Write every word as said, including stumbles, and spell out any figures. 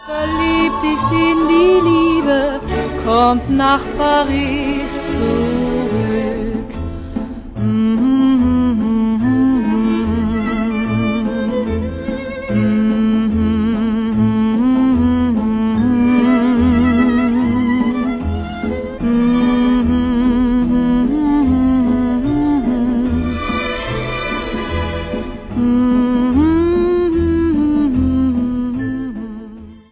Verliebt ist in die Liebe, kommt nach Paris zu